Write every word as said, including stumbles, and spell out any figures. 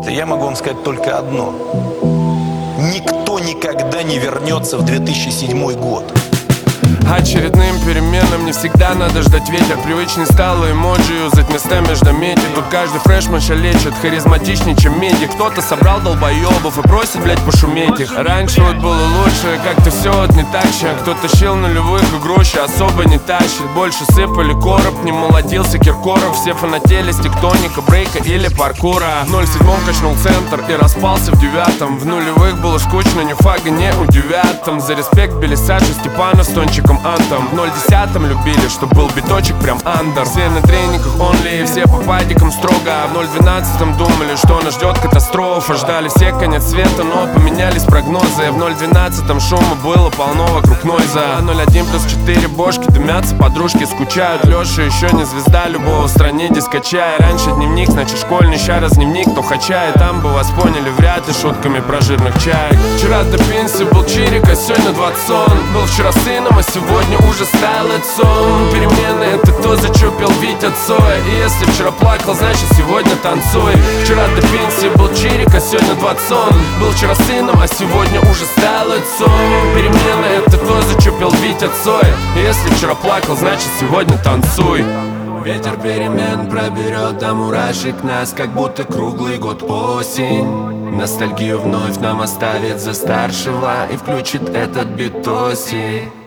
ребята, я могу вам сказать только одно. Никто никогда не вернется в две тысячи седьмой год. Очередным переменам не всегда надо ждать ветер. Привычный стал эмоджи юзать вместо междометий. Тут каждый фрешман лечит харизматичнее, чем медик. Кто-то собрал долбоебов и просит, блять, пошуметь их. Раньше вот было лучше, как-то все вот не так же. Кто тащил нулевых и гроши особо не тащит. Больше сыпали короб, не молодился Киркоров. Все фанатели с тектоника, брейка или паркура. В ноль седьмом качнул центр и распался в девятом. В нулевых было скучно, ни фага не удивят. Там за респект били Саша Степанов с тончиком антом. В ноль десятом любили, чтоб был биточек прям андер. Все на тренингах онли, все по падикам строго. А в ноль двенадцатом думали, что нас ждет катастрофа. Ждали все конец света, но поменялись прогнозы. В ноль двенадцатом шума было полно вокруг нойза. А ноль один плюс четыре бошки дымятся, подружки скучают. Леша еще не звезда, любого в стране дискачая. Раньше дневник, значит школьный, ща раз дневник, то хоча. И там бы вас поняли вряд ли шутками про жирных чаек. Вчера до пенсии был чирик, а сегодня двадцон. Был вчера сыном, а сегодня уже стал отцом. Перемены — это то, за что пел Витя Цой. И если вчера плакал, значит сегодня танцуй. Вчера до пенсии был чирик, а сегодня двадцон. Был вчера сыном, а сегодня уже стал отцом. Перемены — это то, за что пел Витя Цой. И если вчера плакал, значит сегодня танцуй. Ветер перемен проберет до мурашек нас, как будто круглый год осень. Ностальгию вновь нам оставит за старшего и включит этот битоси.